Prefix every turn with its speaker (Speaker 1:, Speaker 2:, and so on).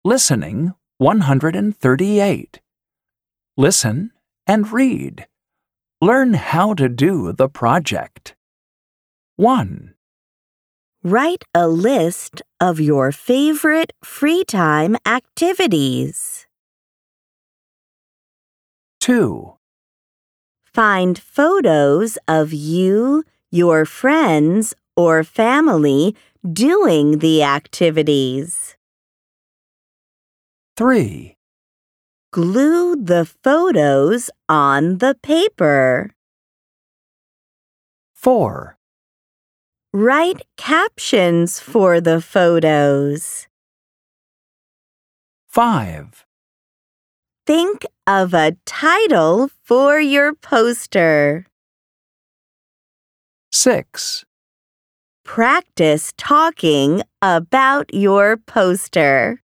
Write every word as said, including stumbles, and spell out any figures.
Speaker 1: Listening one hundred thirty-eight. Listen and read. Learn how to do the project. one.
Speaker 2: Write a list of your favorite free time activities.
Speaker 1: two.
Speaker 2: Find photos of you, your friends, or family doing the activities.
Speaker 1: three.
Speaker 2: Glue the photos on the paper.
Speaker 1: four.
Speaker 2: Write captions for the photos.
Speaker 1: five.
Speaker 2: Think of a title for your poster.
Speaker 1: six.
Speaker 2: Practice talking about your poster.